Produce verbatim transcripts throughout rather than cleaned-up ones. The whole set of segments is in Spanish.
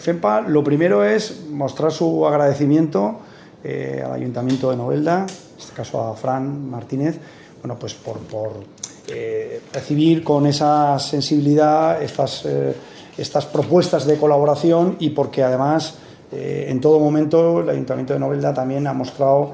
FEMPA lo primero es mostrar su agradecimiento eh, al Ayuntamiento de Novelda, en este caso a Fran Martínez, bueno, pues por, por eh, recibir con esa sensibilidad estas, eh, estas propuestas de colaboración y porque además eh, en todo momento el Ayuntamiento de Novelda también ha mostrado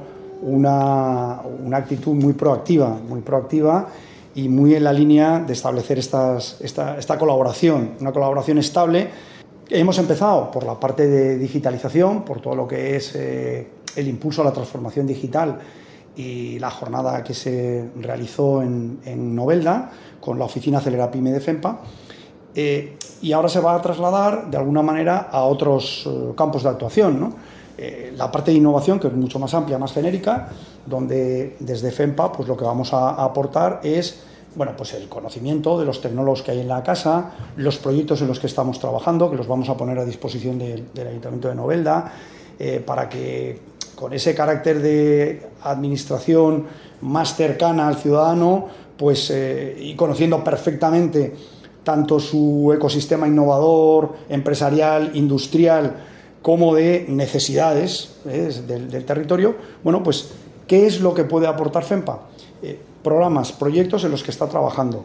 una, una actitud muy proactiva, muy proactiva y muy en la línea de establecer estas, esta, esta colaboración, una colaboración estable. Hemos empezado por la parte de digitalización, por todo lo que es eh, el impulso a la transformación digital y la jornada que se realizó en, en Novelda con la oficina Acelerapyme de FEMPA. Eh, y ahora se va a trasladar de alguna manera a otros eh, campos de actuación, ¿no? Eh, la parte de innovación, que es mucho más amplia, más genérica, donde desde FEMPA pues lo que vamos a, a aportar es bueno, pues el conocimiento de los tecnólogos que hay en la casa, los proyectos en los que estamos trabajando, que los vamos a poner a disposición de, del Ayuntamiento de Novelda, eh, para que con ese carácter de administración más cercana al ciudadano, pues eh, y conociendo perfectamente tanto su ecosistema innovador, empresarial, industrial, como de necesidades eh, del, del territorio, bueno, pues, ¿qué es lo que puede aportar FEMPA? Eh, programas, proyectos en los que está trabajando,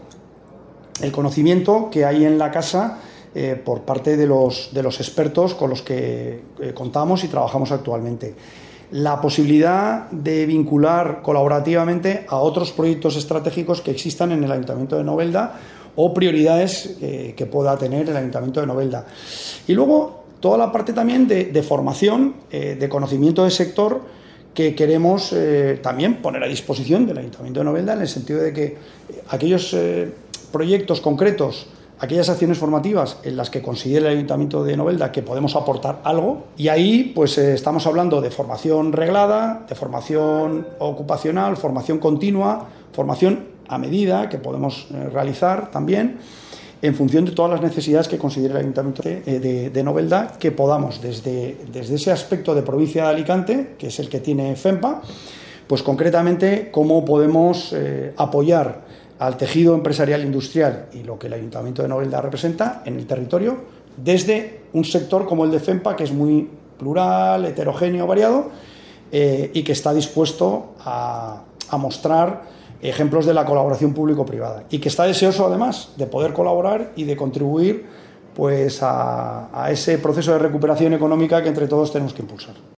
el conocimiento que hay en la casa eh, por parte de los, de los expertos con los que eh, contamos y trabajamos actualmente, la posibilidad de vincular colaborativamente a otros proyectos estratégicos que existan en el Ayuntamiento de Novelda o prioridades eh, que pueda tener el Ayuntamiento de Novelda. Y luego toda la parte también de, de formación, eh, de conocimiento de sector, que queremos eh, también poner a disposición del Ayuntamiento de Novelda, en el sentido de que aquellos eh, proyectos concretos, aquellas acciones formativas en las que considere el Ayuntamiento de Novelda que podemos aportar algo, y ahí pues eh, estamos hablando de formación reglada, de formación ocupacional, formación continua, formación a medida que podemos eh, realizar también, en función de todas las necesidades que considere el Ayuntamiento de, de, de Novelda, que podamos, desde, desde ese aspecto de provincia de Alicante, que es el que tiene FEMPA, pues concretamente cómo podemos eh, apoyar al tejido empresarial industrial y lo que el Ayuntamiento de Novelda representa en el territorio, desde un sector como el de FEMPA, que es muy plural, heterogéneo, variado, eh, y que está dispuesto a, a mostrar ejemplos de la colaboración público-privada y que está deseoso además de poder colaborar y de contribuir pues a, a ese proceso de recuperación económica que entre todos tenemos que impulsar.